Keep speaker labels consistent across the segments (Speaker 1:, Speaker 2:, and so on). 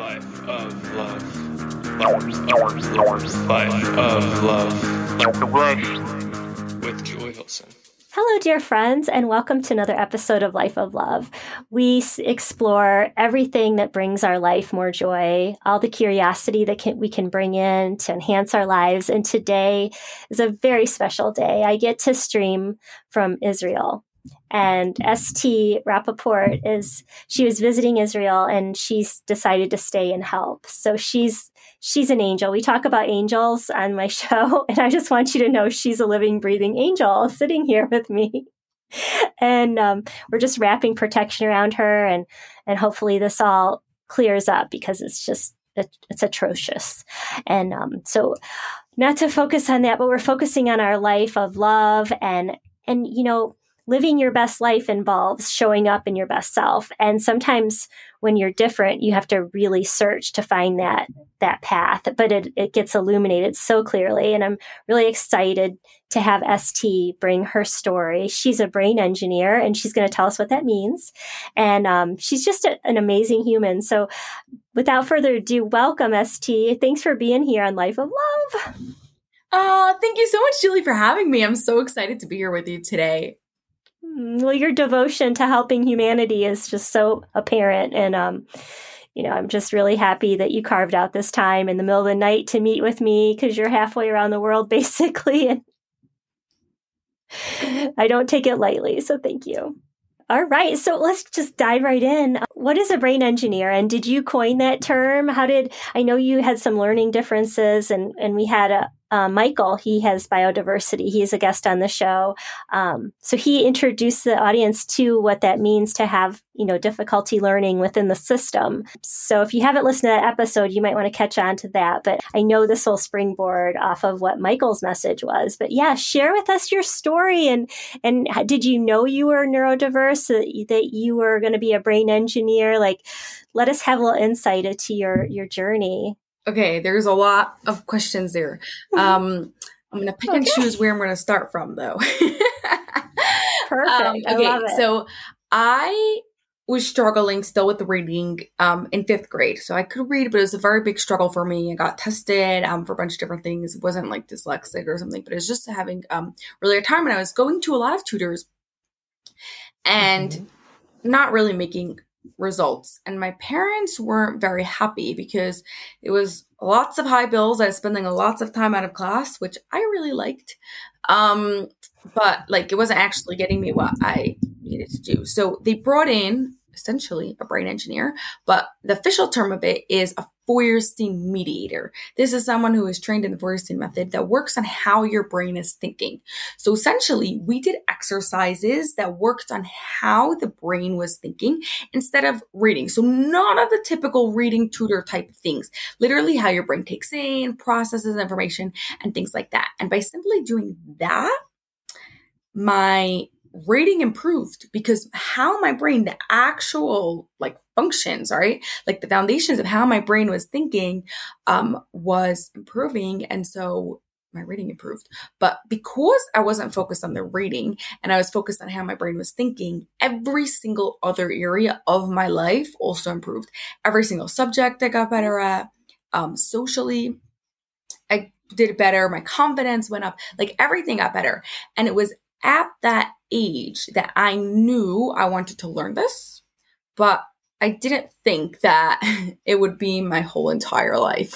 Speaker 1: Life of love. Life of love. With Joy Hilson.
Speaker 2: Hello, dear friends, and welcome to another episode of Life of Love. We explore everything that brings our life more joy, all the curiosity that we can bring in to enhance our lives. And today is a very special day. I get to stream from Israel. And St. Rappaport she was visiting Israel and she's decided to stay and help. So she's an angel. We talk about angels on my show, and I just want you to know she's a living, breathing angel sitting here with me. And we're just wrapping protection around her, and hopefully this all clears up because it's atrocious. And so not to focus on that, but we're focusing on our life of love and living your best life involves showing up in your best self. And sometimes when you're different, you have to really search to find that path, but it gets illuminated so clearly. And I'm really excited to have St. bring her story. She's a brain engineer and she's going to tell us what that means. And she's just an amazing human. So without further ado, welcome, St. Thanks for being here on Life of Love.
Speaker 3: Thank you so much, Julie, for having me. I'm so excited to be here with you today.
Speaker 2: Well, your devotion to helping humanity is just so apparent. And, I'm just really happy that you carved out this time in the middle of the night to meet with me because you're halfway around the world, basically. And I don't take it lightly. So thank you. All right. So let's just dive right in. What is a brain engineer? And did you coin that term? I know you had some learning differences and we had Michael, he has biodiversity. He is a guest on the show. So he introduced the audience to what that means to have, difficulty learning within the system. So if you haven't listened to that episode, you might want to catch on to that. But I know this will springboard off of what Michael's message was. But yeah, share with us your story. And did you know you were neurodiverse, that you were going to be a brain engineer? Let us have a little insight into your journey.
Speaker 3: Okay, there's a lot of questions there. I'm going to pick and choose where I'm going to start from, though.
Speaker 2: Perfect. I love it.
Speaker 3: So I was struggling still with reading in 5th grade. So I could read, but it was a very big struggle for me. I got tested for a bunch of different things. It wasn't like dyslexic or something, but it was just having really a time. And I was going to a lot of tutors and not really making results. And my parents weren't very happy because it was lots of high bills. I was spending lots of time out of class, which I really liked. But it wasn't actually getting me what I needed to do. So they brought in essentially a brain engineer, but the official term of it is a Feuerstein mediator. This is someone who is trained in the Feuerstein method that works on how your brain is thinking. So essentially, we did exercises that worked on how the brain was thinking instead of reading. So none of the typical reading tutor type of things, literally how your brain takes in, processes information, and things like that. And by simply doing that, my rating improved because how my brain, the actual functions, right? The foundations of how my brain was thinking, was improving. And so my rating improved. But because I wasn't focused on the reading and I was focused on how my brain was thinking, every single other area of my life also improved. Every single subject I got better at, socially, I did better. My confidence went up, everything got better. And it was at that age that I knew I wanted to learn this, but I didn't think that it would be my whole entire life.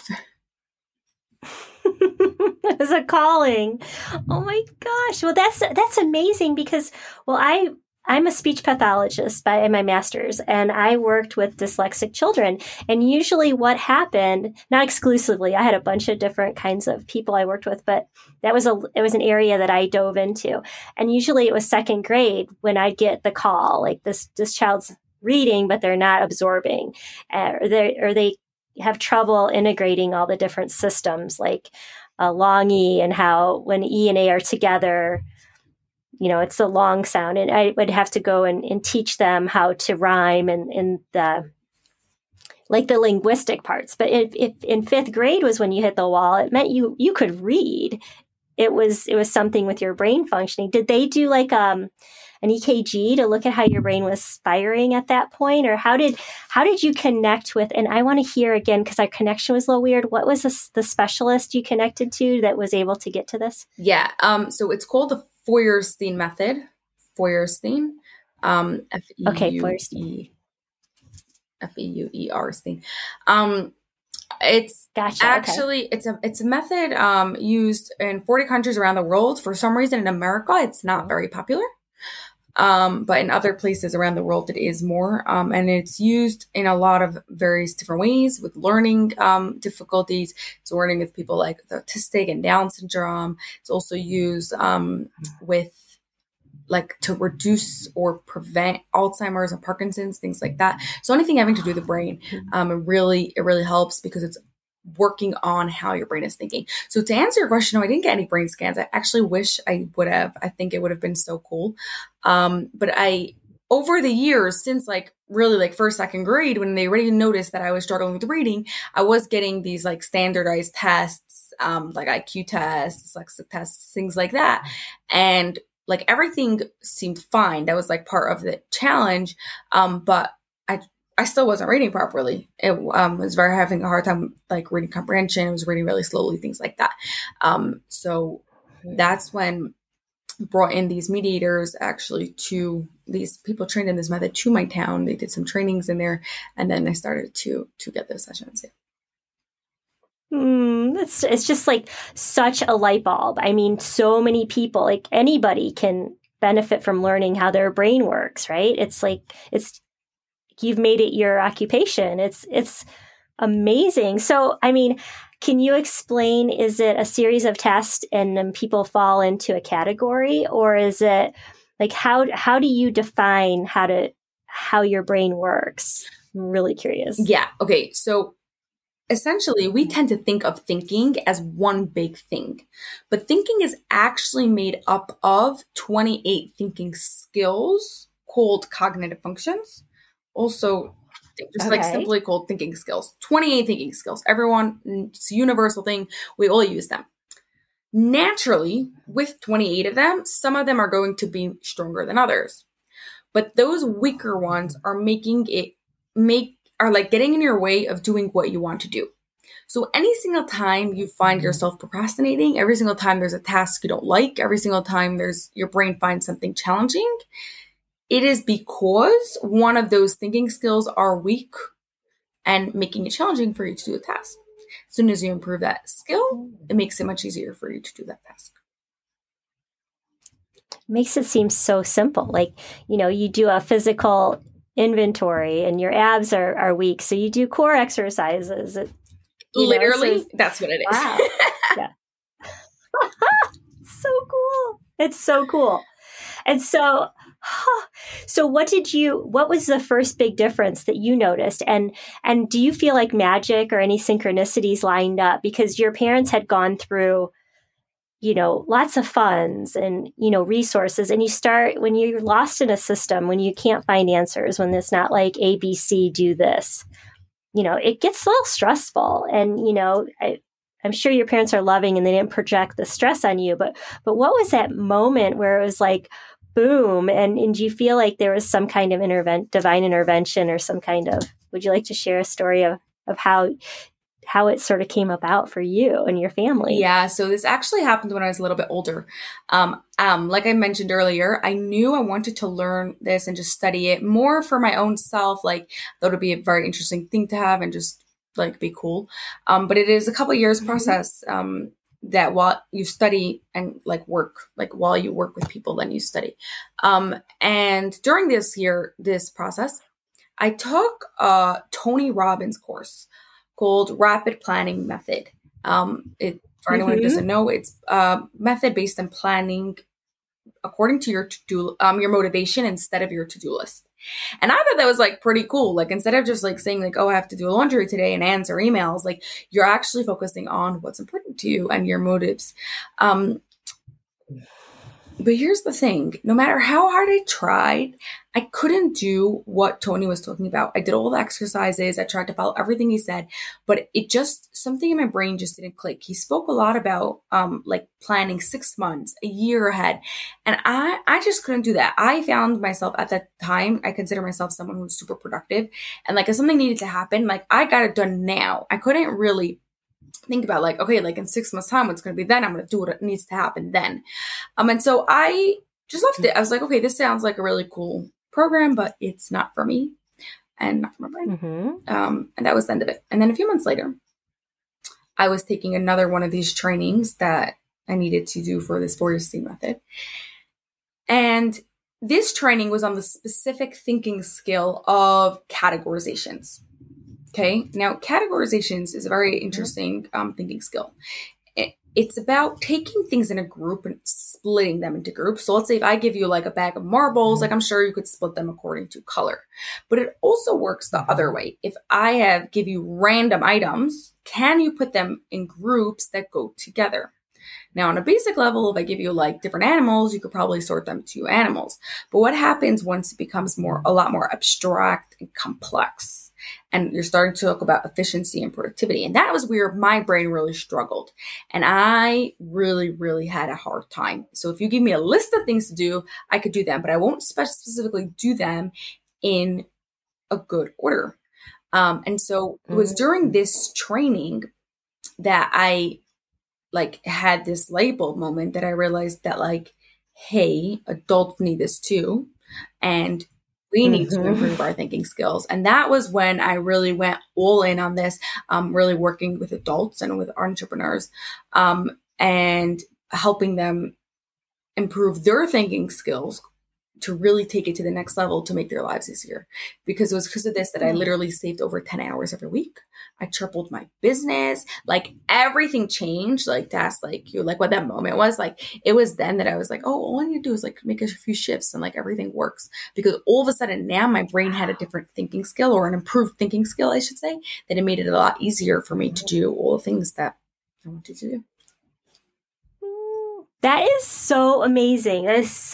Speaker 2: It was a calling. Oh my gosh. Well, that's amazing because, I'm a speech pathologist by my master's, and I worked with dyslexic children. And usually what happened, not exclusively, I had a bunch of different kinds of people I worked with, but it was an area that I dove into. And usually it was 2nd grade when I'd get the call, this child's reading, but they're not absorbing, or they have trouble integrating all the different systems, long E, and how when E and A are together, it's a long sound. And I would have to go and teach them how to rhyme and the linguistic parts. But if in 5th grade was when you hit the wall, it meant you could read. It was something with your brain functioning. Did they do I an EKG to look at how your brain was firing at that point? Or how did you connect with, and I want to hear again, because our connection was a little weird. What was the specialist you connected to that was able to get to this?
Speaker 3: Yeah. So it's called the Feuerstein method. Feuerstein.
Speaker 2: Feuerstein.
Speaker 3: Feuerstein. It's
Speaker 2: gotcha.
Speaker 3: Actually, it's a method used in 40 countries around the world. For some reason in America, it's not very popular. But in other places around the world, it is more. And it's used in a lot of various different ways with learning difficulties. It's learning with people like autistic and Down syndrome. It's also used with like to reduce or prevent Alzheimer's and Parkinson's, things like that. So anything having to do with the brain, it really helps because it's working on how your brain is thinking. So to answer your question, no, I didn't get any brain scans. I actually wish I would have. I think it would have been so cool. But over the years, since like really like first, second grade, when they already noticed that I was struggling with reading, I was getting these like standardized tests, like IQ tests, dyslexic tests, things like that. And like everything seemed fine. That was like part of the challenge. But I still wasn't reading properly. It was having a hard time like reading comprehension. I was reading really slowly, things like that. So that's when I brought in these mediators actually to these people trained in this method to my town. They did some trainings in there, and then I started to get those sessions. Yeah.
Speaker 2: It's just like such a light bulb. I mean, so many people, like anybody can benefit from learning how their brain works, right? It's like, you've made it your occupation. It's amazing. So, I mean, can you explain, is it a series of tests and then people fall into a category, or is it like, how do you define how your brain works? I'm really curious.
Speaker 3: Yeah. Okay. So essentially, we tend to think of thinking as one big thing, but thinking is actually made up of 28 thinking skills called cognitive functions. Also, just like simply called thinking skills. 28 thinking skills. Everyone, it's a universal thing. We all use them. Naturally, with 28 of them, some of them are going to be stronger than others. But those weaker ones are are like getting in your way of doing what you want to do. So any single time you find yourself procrastinating, every single time there's a task you don't like, every single time your brain finds something challenging, it is because one of those thinking skills are weak and making it challenging for you to do the task. As soon as you improve that skill, it makes it much easier for you to do that task.
Speaker 2: Makes it seem so simple. Like, you do a physical inventory and your abs are weak, so you do core exercises.
Speaker 3: Literally, that's what it is.
Speaker 2: Wow. Yeah. So cool. It's so cool. And so what was the first big difference that you noticed? And do you feel like magic or any synchronicities lined up because your parents had gone through, lots of funds and, resources, and you start when you're lost in a system, when you can't find answers, when it's not like ABC, do this, it gets a little stressful. And, I'm sure your parents are loving and they didn't project the stress on you, but what was that moment where it was like, boom, and do you feel like there was some kind of divine intervention or some kind of, would you like to share a story of how it sort of came about for you and your family?
Speaker 3: Yeah, so this actually happened when I was a little bit older. Like I mentioned earlier, I knew I wanted to learn this and just study it more for my own self. Like, that would be a very interesting thing to have and just like be cool. But it is a couple of years process that while you study and like work, like while you work with people, then you study. And during this process, I took a Tony Robbins course called Rapid Planning Method. For anyone who doesn't know, it's a method based on planning according to your your motivation instead of your to-do list. And I thought that was like pretty cool. Like, instead of just like saying like, oh, I have to do laundry today and answer emails, like you're actually focusing on what's important to you and your motives. But here's the thing. No matter how hard I tried, I couldn't do what Tony was talking about. I did all the exercises. I tried to follow everything he said, but it just, something in my brain just didn't click. He spoke a lot about, like planning 6 months, a year ahead. And I just couldn't do that. I found myself at that time, I consider myself someone who's super productive. And like if something needed to happen, like I got it done now. I couldn't really think about like, okay, like in 6 months time, what's going to be then? I'm going to do what needs to happen then. And so I just left it. I was like, okay, this sounds like a really cool program, but it's not for me and not for my brain. And that was the end of it. And then a few months later, I was taking another one of these trainings that I needed to do for this 4-year STEAM method. And this training was on the specific thinking skill of categorizations. Okay. Now, categorizations is a very interesting thinking skill. It's about taking things in a group and splitting them into groups. So let's say if I give you like a bag of marbles, like I'm sure you could split them according to color. But it also works the other way. If I give you random items, can you put them in groups that go together? Now, on a basic level, if I give you like different animals, you could probably sort them to animals. But what happens once it becomes a lot more abstract and complex? And you're starting to talk about efficiency and productivity. And that was where my brain really struggled. And I really, really had a hard time. So if you give me a list of things to do, I could do them, but I won't specifically do them in a good order. And so it was during this training that I like had this light bulb moment that I realized that like, hey, adults need this too. And we need to improve our thinking skills. And that was when I really went all in on this, really working with adults and with entrepreneurs, and helping them improve their thinking skills to really take it to the next level to make their lives easier. Because it was because of this that I literally saved over 10 hours every week. I tripled my business. Like everything changed. Like that's like you, like what that moment was like, it was then that I was like, oh, all I need to do is like make a few shifts and like everything works. Because all of a sudden now my brain had a different thinking skill, or an improved thinking skill, I should say, that it made it a lot easier for me to do all the things that I wanted to do.
Speaker 2: That is so amazing. That is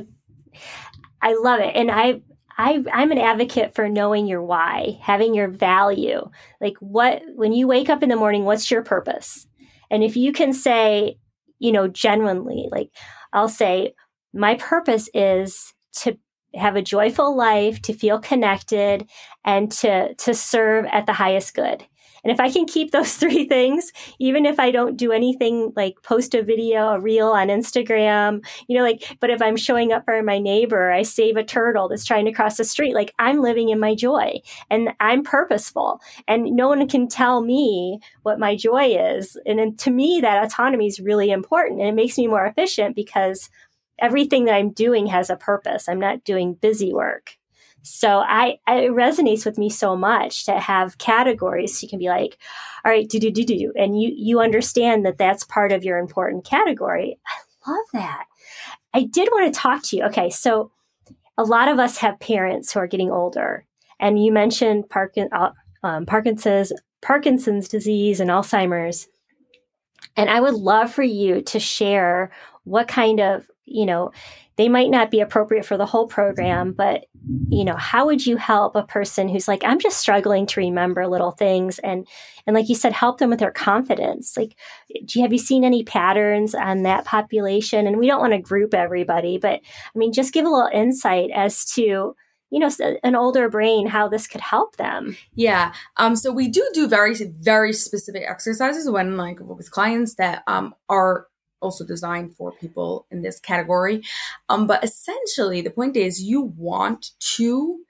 Speaker 2: I love it. And I'm an advocate for knowing your why, having your value. Like when you wake up in the morning, what's your purpose? And if you can say, genuinely, like I'll say, my purpose is to have a joyful life, to feel connected, and to serve at the highest good. And if I can keep those 3 things, even if I don't do anything like post a video, a reel on Instagram, but if I'm showing up for my neighbor, I save a turtle that's trying to cross the street, like I'm living in my joy and I'm purposeful, and no one can tell me what my joy is. And to me, that autonomy is really important, and it makes me more efficient because everything that I'm doing has a purpose. I'm not doing busy work. So it resonates with me so much to have categories. So you can be like, all right, do. And you understand that that's part of your important category. I love that. I did want to talk to you. Okay. So a lot of us have parents who are getting older, and you mentioned Parkinson's disease and Alzheimer's. And I would love for you to share what kind of, they might not be appropriate for the whole program, but, how would you help a person who's like, I'm just struggling to remember little things, and like you said, help them with their confidence? Like, have you seen any patterns on that population? And we don't want to group everybody, but I mean, just give a little insight as to, an older brain, how this could help them.
Speaker 3: Yeah. So we do very, very specific exercises when like with clients that are also designed for people in this category. But essentially the point is you want to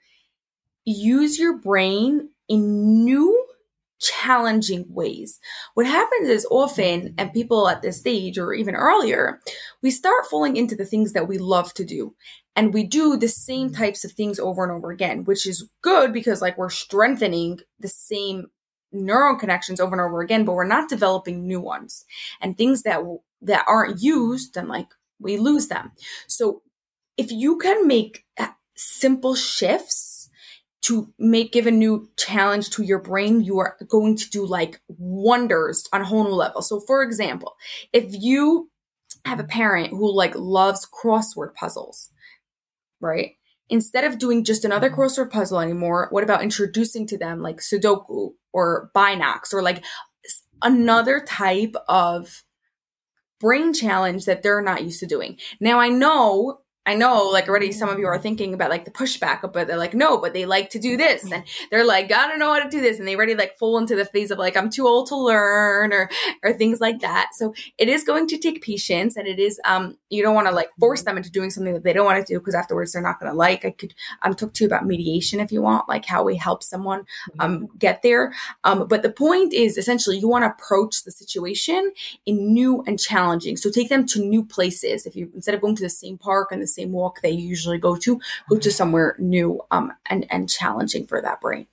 Speaker 3: use your brain in new, challenging ways. What happens is often, and people at this stage or even earlier, we start falling into the things that we love to do. And we do the same types of things over and over again, which is good because like we're strengthening the same neural connections over and over again, but we're not developing new ones. And things that aren't used, then like we lose them. So if you can make simple shifts to give a new challenge to your brain, you are going to do like wonders on a whole new level. So for example, if you have a parent who like loves crossword puzzles, right? Instead of doing just another crossword puzzle anymore, what about introducing to them like Sudoku or Binax or like another type of brain challenge that they're not used to doing? Now I know, like already some of you are thinking about like the pushback, but they're like, no, but they like to do this. And they're like, I don't know how to do this. And they already like fall into the phase of like, I'm too old to learn or things like that. So it is going to take patience, and it is, you don't want to like force them into doing something that they don't want to do, because afterwards they're not going to like. I could talk to you about mediation if you want, like how we help someone get there. But the point is essentially you want to approach the situation in new and challenging. So take them to new places. If you, instead of going to the same park and the same walk they usually go to somewhere new and challenging for that brain.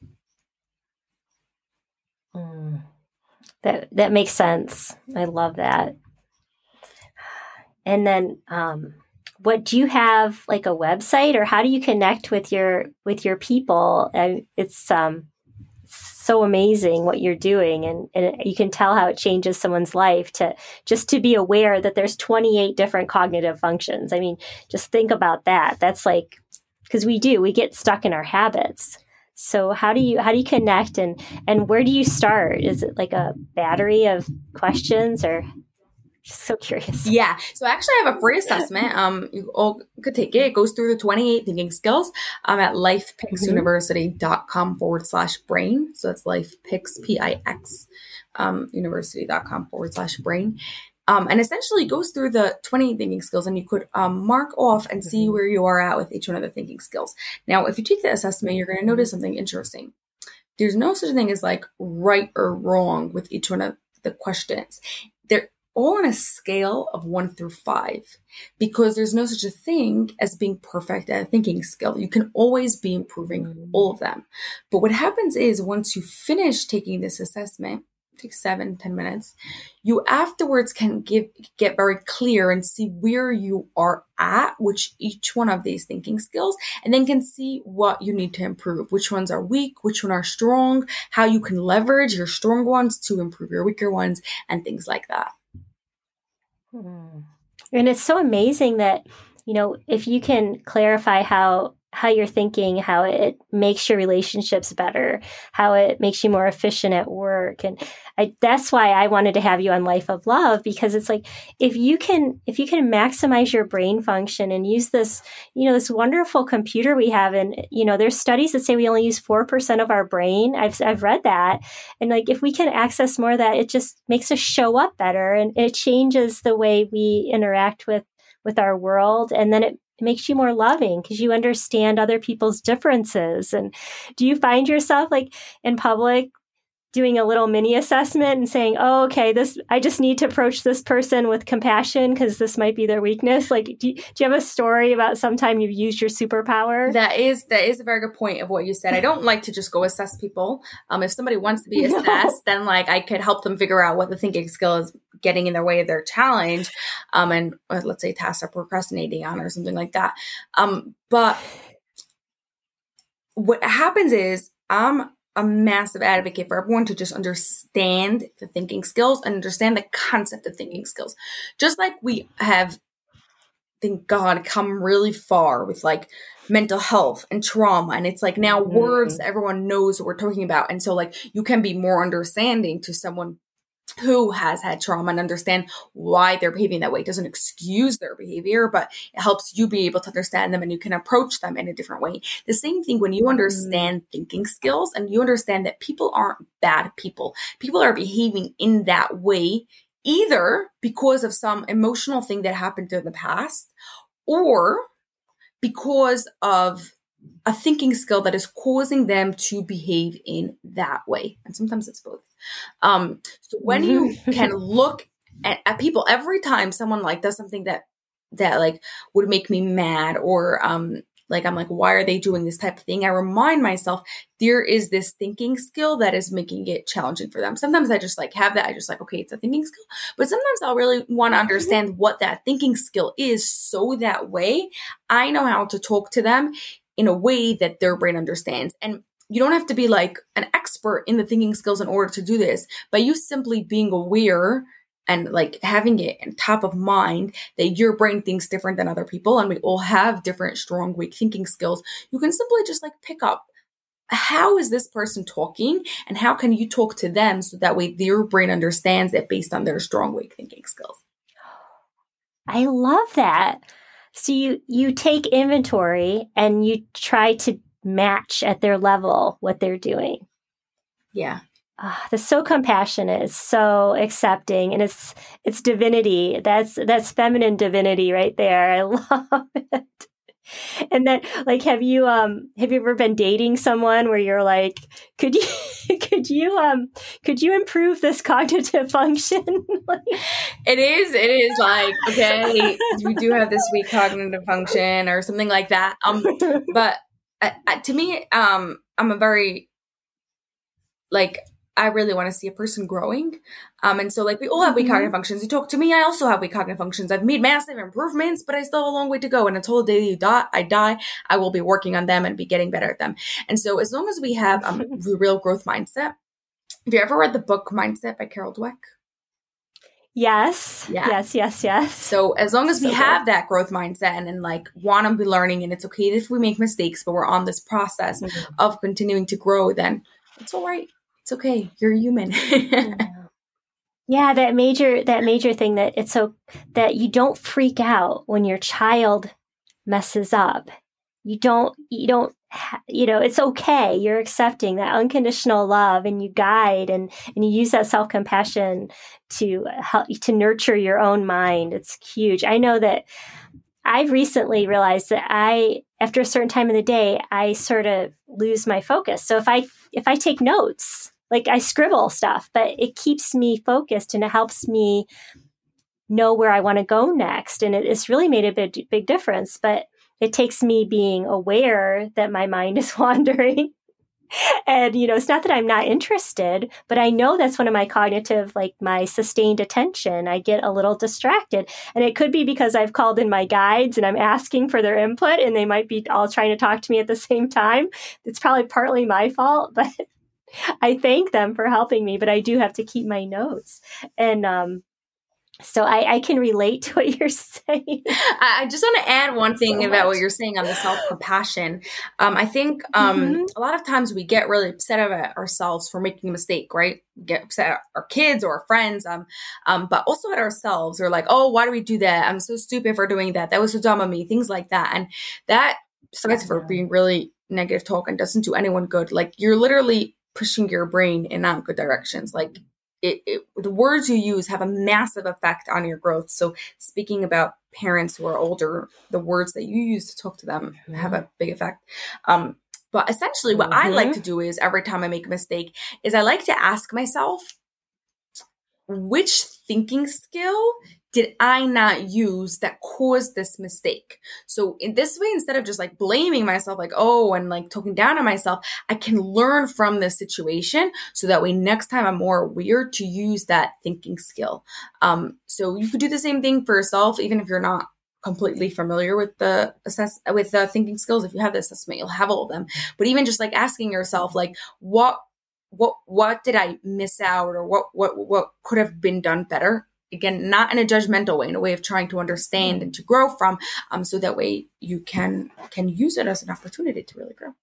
Speaker 2: That makes sense. I love that. And then what do you have, like a website, or how do you connect with your people? It's so amazing what you're doing, and you can tell how it changes someone's life to be aware that there's 28 different cognitive functions. I mean, just think about that. That's like, because we get stuck in our habits. So how do you connect, and where do you start? Is it like a battery of questions, or just so curious?
Speaker 3: Yeah. So I actually have a free assessment. You all could take it. It goes through the 28 thinking skills at lifepixuniversity.com/brain. So that's lifepix, PIX, university.com/brain. And essentially goes through the 28 thinking skills, and you could mark off and see where you are at with each one of the thinking skills. Now, if you take the assessment, you're going to notice something interesting. There's no such thing as like right or wrong with each one of the questions. They're all on a scale of 1 through 5, because there's no such a thing as being perfect at a thinking skill. You can always be improving all of them. But what happens is once you finish taking this assessment, it takes 7-10 minutes, you afterwards can get very clear and see where you are at which each one of these thinking skills, and then can see what you need to improve, which ones are weak, which one are strong, how you can leverage your strong ones to improve your weaker ones, and things like that.
Speaker 2: And it's so amazing that, if you can clarify how you're thinking, how it makes your relationships better, how it makes you more efficient at work. And that's why I wanted to have you on Life of Love, because it's like, if you can maximize your brain function and use this, this wonderful computer we have. And, there's studies that say we only use 4% of our brain. I've read that. And like, if we can access more of that, it just makes us show up better, and it changes the way we interact with our world. And then it makes you more loving because you understand other people's differences. And do you find yourself like in public doing a little mini assessment and saying, oh, okay, I just need to approach this person with compassion because this might be their weakness? Like, do you have a story about sometime you've used your superpower?
Speaker 3: That is a very good point of what you said. I don't like to just go assess people. If somebody wants to be assessed, then like I could help them figure out what the thinking skill is getting in their way of their challenge. And let's say tasks are procrastinating on or something like that. But what happens is I'm a massive advocate for everyone to just understand the thinking skills and understand the concept of thinking skills. Just like we have, thank God, come really far with like mental health and trauma. And it's like now words everyone knows what we're talking about. And so like you can be more understanding to someone who has had trauma and understand why they're behaving that way. It doesn't excuse their behavior, but it helps you be able to understand them, and you can approach them in a different way. The same thing when you understand thinking skills and you understand that people aren't bad people. People are behaving in that way either because of some emotional thing that happened in the past, or because of a thinking skill that is causing them to behave in that way. And sometimes it's both. So when you can look at people, every time someone like does something that like would make me mad, or like I'm like, why are they doing this type of thing? I remind myself there is this thinking skill that is making it challenging for them. Sometimes I just like have that. I just like, okay, it's a thinking skill. But sometimes I'll really want to understand what that thinking skill is, so that way I know how to talk to them in a way that their brain understands. And you don't have to be like an expert in the thinking skills in order to do this. By you simply being aware and like having it in top of mind that your brain thinks different than other people, and we all have different strong, weak thinking skills, you can simply just like pick up, how is this person talking, and how can you talk to them so that way your brain understands it based on their strong, weak thinking skills.
Speaker 2: I love that. So you take inventory and you try to match at their level what they're doing.
Speaker 3: Yeah.
Speaker 2: That's so compassionate. It's so accepting, and it's divinity. That's feminine divinity right there. I love it. And then, like, have you ever been dating someone where you're like, could you improve this cognitive function?
Speaker 3: It is like, okay, we do have this weak cognitive function or something like that. But to me, I'm a very, like, I really want to see a person growing. And so like we all have weak cognitive functions. You talk to me, I also have weak cognitive functions. I've made massive improvements, but I still have a long way to go. And until the day I die, I will be working on them and be getting better at them. And so as long as we have the real growth mindset, have you ever read the book Mindset by Carol Dweck?
Speaker 2: Yes.
Speaker 3: Yeah.
Speaker 2: Yes.
Speaker 3: So as long as we have that growth mindset and like want to be learning, and it's okay if we make mistakes, but we're on this process of continuing to grow, then it's all right. It's okay. You're human.
Speaker 2: Yeah, that major thing that it's so that you don't freak out when your child messes up. You don't, it's okay. You're accepting that unconditional love, and you guide and you use that self-compassion to help to nurture your own mind. It's huge. I know that I've recently realized that after a certain time of the day, I sort of lose my focus. So if I take notes, like I scribble stuff, but it keeps me focused and it helps me know where I want to go next. And it's really made a big difference, but it takes me being aware that my mind is wandering. And, it's not that I'm not interested, but I know that's one of my cognitive, like my sustained attention. I get a little distracted. And it could be because I've called in my guides and I'm asking for their input, and they might be all trying to talk to me at the same time. It's probably partly my fault, but I thank them for helping me, but I do have to keep my notes. And so I can relate to what you're saying.
Speaker 3: I just want to add one thing about what you're saying on the self-compassion. I think a lot of times we get really upset at ourselves for making a mistake, right? We get upset at our kids or our friends, but also at ourselves. We're like, oh, why do we do that? I'm so stupid for doing that. That was so dumb of me. Things like that. And that starts for being really negative talk and doesn't do anyone good. Like you're literally pushing your brain in not good directions. Like the words you use have a massive effect on your growth. So speaking about parents who are older, the words that you use to talk to them have a big effect. But essentially what I like to do is every time I make a mistake is I like to ask myself, which thinking skill did I not use that caused this mistake? So in this way, instead of just like blaming myself, like, oh, and like talking down on myself, I can learn from this situation so that way next time I'm more aware to use that thinking skill. So you could do the same thing for yourself, even if you're not completely familiar with the thinking skills. If you have the assessment, you'll have all of them. But even just like asking yourself, like, what did I miss out, or what could have been done better? Again, not in a judgmental way, in a way of trying to understand and to grow from, so that way you can use it as an opportunity to really grow.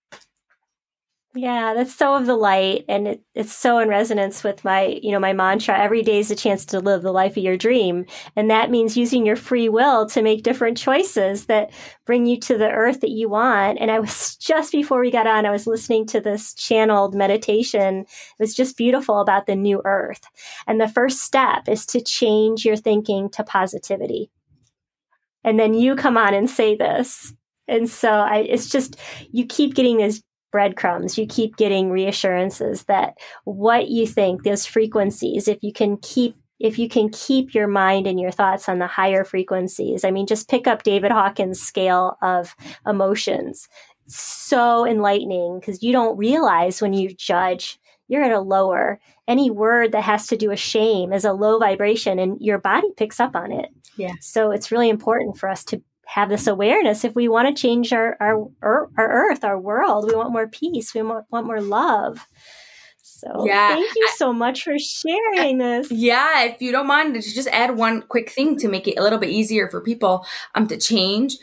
Speaker 2: Yeah, that's so of the light. And it's so in resonance with my, my mantra, every day is a chance to live the life of your dream. And that means using your free will to make different choices that bring you to the earth that you want. And I was just before we got on, I was listening to this channeled meditation. It was just beautiful about the new earth. And the first step is to change your thinking to positivity. And then you come on and say this. And so it's just, you keep getting this breadcrumbs. You keep getting reassurances that what you think, those frequencies, if you can keep your mind and your thoughts on the higher frequencies. I mean, just pick up David Hawkins' scale of emotions. So enlightening, because you don't realize when you judge, you're at a lower. Any word that has to do with shame is a low vibration, and your body picks up on it.
Speaker 3: Yeah.
Speaker 2: So it's really important for us to have this awareness. If we want to change our earth, our world, we want more peace, we want more love. So
Speaker 3: Yeah.
Speaker 2: thank you so much for sharing this.
Speaker 3: Yeah, if you don't mind, to just add one quick thing to make it a little bit easier for people to change.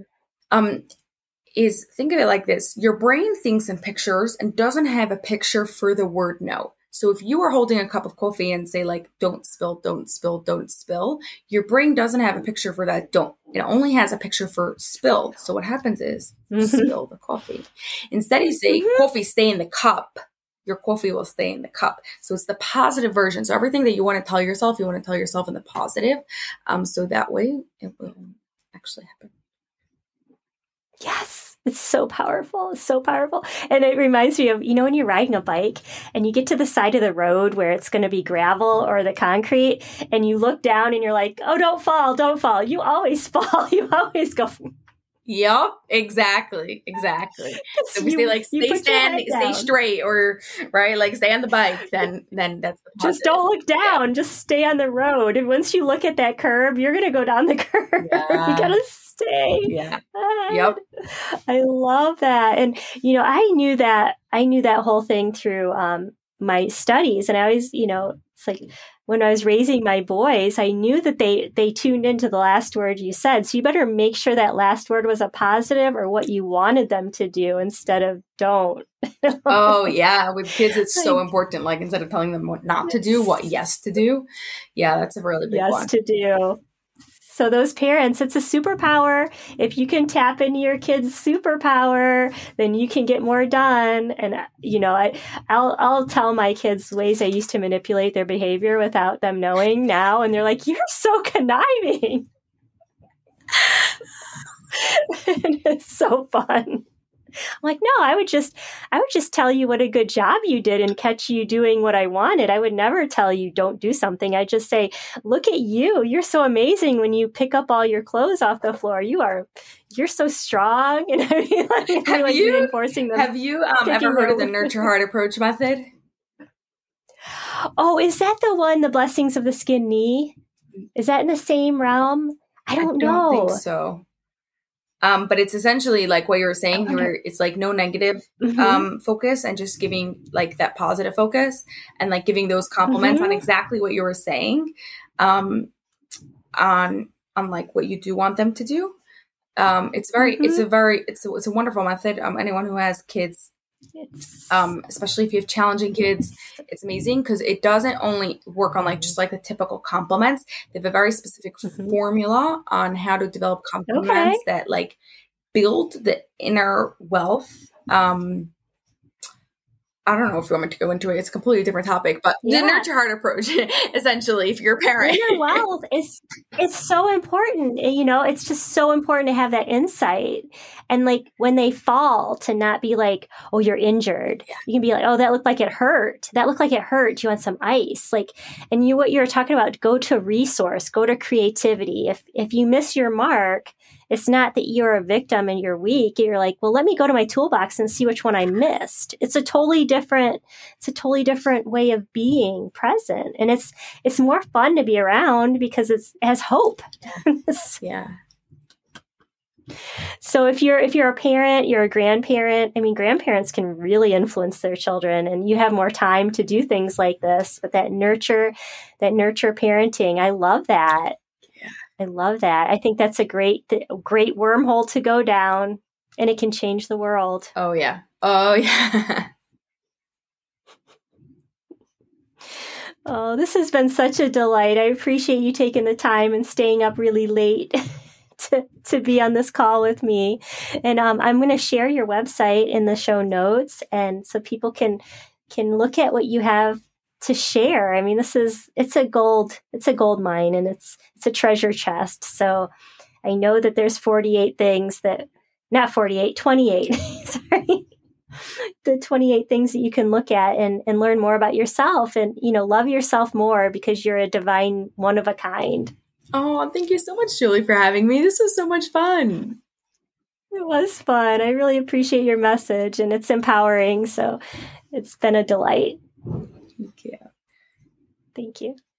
Speaker 3: Is think of it like this. Your brain thinks in pictures and doesn't have a picture for the word no. So if you are holding a cup of coffee and say like, don't spill, don't spill, don't spill, your brain doesn't have a picture for that don't. It only has a picture for spill. So what happens is spill the coffee. Instead you say coffee, stay in the cup. Your coffee will stay in the cup. So it's the positive version. So everything that you want to tell yourself, you want to tell yourself in the positive. So that way it will actually happen.
Speaker 2: Yes. It's so powerful. It's so powerful. And it reminds me of, when you're riding a bike and you get to the side of the road where it's going to be gravel or the concrete and you look down and you're like, oh, don't fall, don't fall. You always fall. You always go.
Speaker 3: Yep, exactly. So we say like stay straight, or right, like stay on the bike. Then that's the
Speaker 2: just don't look down. Just stay on the road. And once you look at that curb, you're gonna go down the curb.
Speaker 3: Yeah.
Speaker 2: You gotta stay.
Speaker 3: Yeah.
Speaker 2: Yep. I love that. And I knew that whole thing through my studies, and I always, it's like when I was raising my boys, I knew that they tuned into the last word you said. So you better make sure that last word was a positive or what you wanted them to do instead of don't.
Speaker 3: Oh, yeah. With kids, it's so important. Like instead of telling them what not to do, what yes to do. Yeah, that's a really big one.
Speaker 2: Yes to do. So those parents, it's a superpower. If you can tap into your kid's superpower, then you can get more done. And, I'll tell my kids ways I used to manipulate their behavior without them knowing now. And they're like, you're so conniving. And it's so fun. I'm like, no, I would just tell you what a good job you did and catch you doing what I wanted. I would never tell you don't do something. I just say, look at you. You're so amazing when you pick up all your clothes off the floor. You're so strong. And reinforcing them.
Speaker 3: Have you ever heard of the Nurture Heart Approach method?
Speaker 2: Oh, is that the one, the blessings of the skin knee? Is that in the same realm? I don't know.
Speaker 3: I don't think so. But it's essentially like what you were saying. It's like no negative focus and just giving like that positive focus and like giving those compliments on exactly what you were saying, on like what you do want them to do. It's a wonderful method. Anyone who has kids, especially if you have challenging kids, it's amazing because it doesn't only work on like just like the typical compliments. They have a very specific formula on how to develop compliments that like build the inner wealth. I don't know if you want me to go into it. It's a completely different topic, but the Nurture Heart Approach, essentially, if you're a parent.
Speaker 2: Inner wealth it's so important. It's just so important to have that insight. And like when they fall, to not be like, oh, you're injured. Yeah. You can be like, oh, that looked like it hurt. That looked like it hurt. You want some ice? Like, and what you're talking about, go to resource, go to creativity. If you miss your mark, it's not that you're a victim and you're weak. You're like, well, let me go to my toolbox and see which one I missed. It's a totally different way of being present. And it's more fun to be around because it has hope.
Speaker 3: Yeah.
Speaker 2: So if you're a parent, you're a grandparent, grandparents can really influence their children, and you have more time to do things like this. But that nurture parenting, I love that. I love that. I think that's a great wormhole to go down, and it can change the world.
Speaker 3: Oh, yeah.
Speaker 2: Oh, this has been such a delight. I appreciate you taking the time and staying up really late to be on this call with me. And I'm going to share your website in the show notes, and so people can look at what you have to share. It's a gold mine, and it's a treasure chest. So I know that there's 28 things not 48, 28, sorry, the 28 things that you can look at and learn more about yourself and, love yourself more because you're a divine one of a kind.
Speaker 3: Oh, thank you so much, Julie, for having me. This was so much fun.
Speaker 2: It was fun. I really appreciate your message, and it's empowering. So it's been a delight.
Speaker 3: Thank you.
Speaker 2: Thank you.